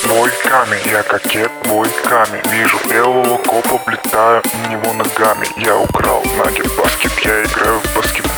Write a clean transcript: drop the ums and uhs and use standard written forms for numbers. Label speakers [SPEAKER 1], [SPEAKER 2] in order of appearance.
[SPEAKER 1] Бой камень, я кокет, бой камень. Вижу белого копа, влетаю на него ногами. Я украл наггет баскет, я играю в баскетбол.